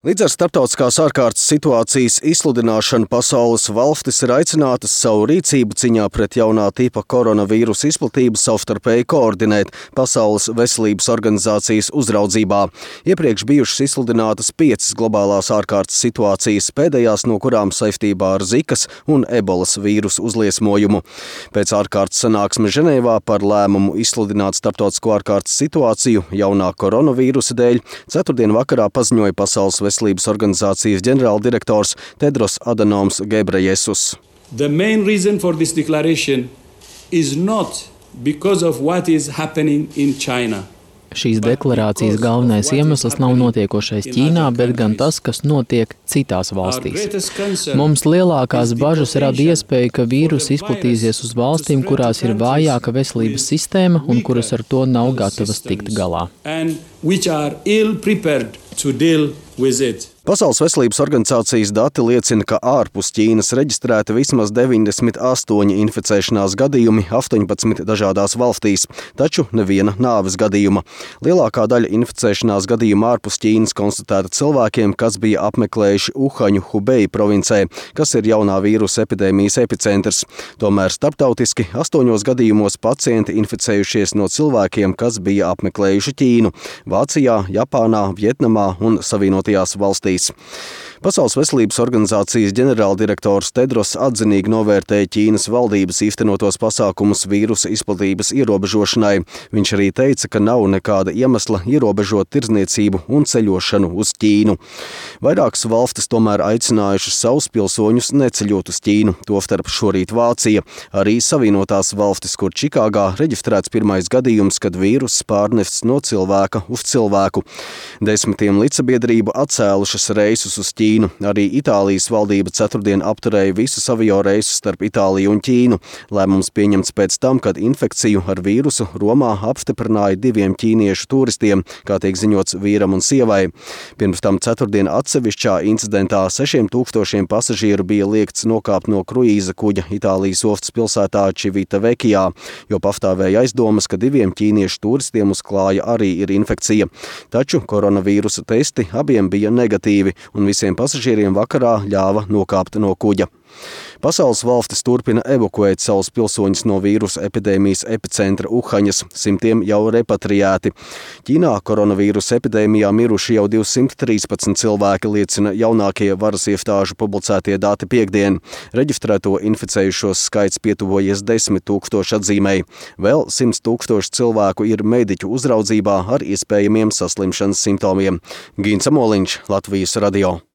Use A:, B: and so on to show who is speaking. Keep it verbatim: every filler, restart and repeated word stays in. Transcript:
A: Līdz ar starptautiskās ārkārtas situācijas izsludināšanu pasaules valstis ir aicinātas savu rīcību ciņā pret jaunā tipa koronavīrusa izplatību savstarpēji koordinēt Pasaules veselības organizācijas uzraudzībā. Iepriekš bijušas izsludinātas piecas globālās ārkārtas situācijas, pēdējās no kurām saistībā ar zikas un ebolas vīrusu uzliesmojumu. Pēc ārkārtas sanāksmes Ženēvā par lēmumu izsludināt starptautisko ārkārtas situāciju jaunā koronavīrusa dēļ ceturtdien vakarā paziņoja Pasaules veselības organizācijas ģenerāldirektors Tedros Adhanoms Ghebreyesus.
B: The main reason for this declaration is not because of what is happening in China.
C: Šīs deklarācijas galvenais iemesls nav notiekošais Ķīnā, bet gan tas, kas notiek citās valstīs. Mums lielākās bažas rada iespēja, ka vīrus izplatīsies uz valstīm, kurās ir vājāka veselības sistēma un kuras ar to nav gatavas tikt galā.
A: Pasaules veselības organizācijas dati liecina, ka ārpus Ķīnas reģistrēti vismaz deviņdesmit astoņi inficēšanās gadījumi astoņpadsmit dažādās valstīs, taču neviena nāves gadījuma. Lielākā daļa inficēšanās gadījumu ārpus Ķīnas konstatēta cilvēkiem, kas bija apmeklējuši Uhaņu Hubei provincē, kas ir jaunā vīrusa epidēmijas epicentrs. Tomēr starptautiski astoņos gadījumos pacienti inficējušies no cilvēkiem, kas bija apmeklējuši Ķīnu – Vācijā, Japānā, Vietnamā un Savienotajās valstīs. Pasaules veselības organizācijas ģenerāldirektors Tedros atzinīgi novērtēja Ķīnas valdības īstenotos pasākumus vīrusa izplatības ierobežošanai. Viņš arī teica, ka nav nekāda iemesla ierobežot tirdzniecību un ceļošanu uz Ķīnu. Vairākas valstis tomēr aicinājušas savus pilsoņus neceļot uz Ķīnu, tostarp šorīt Vācija. Arī Savienotās valstis, kur Čikāgā reģistrēts pirmais gadījums, kad vīruss pārnests no cilvēka uz cilvēku. Desmitiem līdzsabiedrību atcēlušas reisus uz Ķīnu. Arī Itālijas valdība ceturtdien apturēja visus avio reisus starp Itāliju un Ķīnu. Lēmums pieņemts pēc tam, kad infekciju ar vīrusu Romā apstiprināja diviem ķīniešu turistiem, kā tiek ziņots vīram un sievai. Pirms tam ceturtdien atsevišķā incidentā sešiem tūkstošiem pasažieru bija liegts nokāpt no kruīza kuģa Itālijas ostas pilsētā Civitavecchijā, jo pastāvēja aizdomas, ka diviem ķīniešu turistiem uz klāja arī ir infekcija. Taču koronavīrusa testi abiem bija negatīvi, un visiem pasažieriem vakarā ļāva nokāpt no kuģa. Pasaules valstis turpina evakuēt savus pilsoņus no vīrusa epidēmijas epicentra Uhaņas, simtiem jau repatriēti. Ķīnā koronavīrusa epidēmijā miruši jau divsimt trīspadsmit cilvēki, liecina jaunākie varas iestāžu publicētie dati piekdien. Reģistrēto inficējušos skaits pietuvojies desmit tūkstoši atzīmēji. Vēl simts tūkstoši cilvēku ir mediķu uzraudzībā ar iespējamiem saslimšanas simptomiem. Gins Amoliņš, Latvijas radio.